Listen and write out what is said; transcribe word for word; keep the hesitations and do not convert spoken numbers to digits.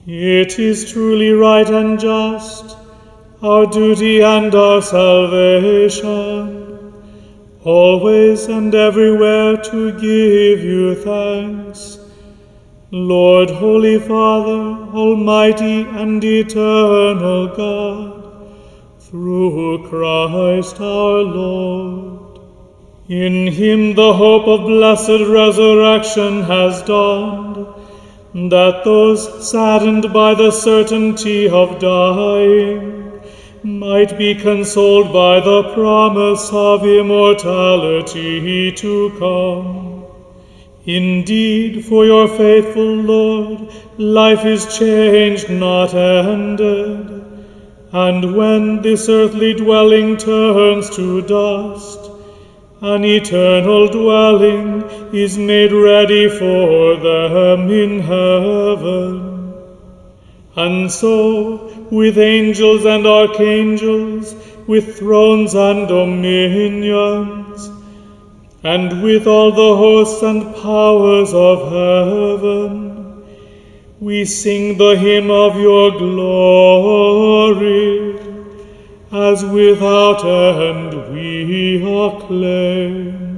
It is truly right and just, our duty and our salvation, always and everywhere to give you thanks, Lord, Holy Father, Almighty and eternal God, through Christ our Lord. In him the hope of blessed resurrection has dawned, that those saddened by the certainty of dying might be consoled by the promise of immortality to come. Indeed, for your faithful Lord, life is changed, not ended, and when this earthly dwelling turns to dust, an eternal dwelling is made ready for them in heaven. And so, with angels and archangels, with thrones and dominions, and with all the hosts and powers of heaven, we sing the hymn of your glory, as without end we acclaim.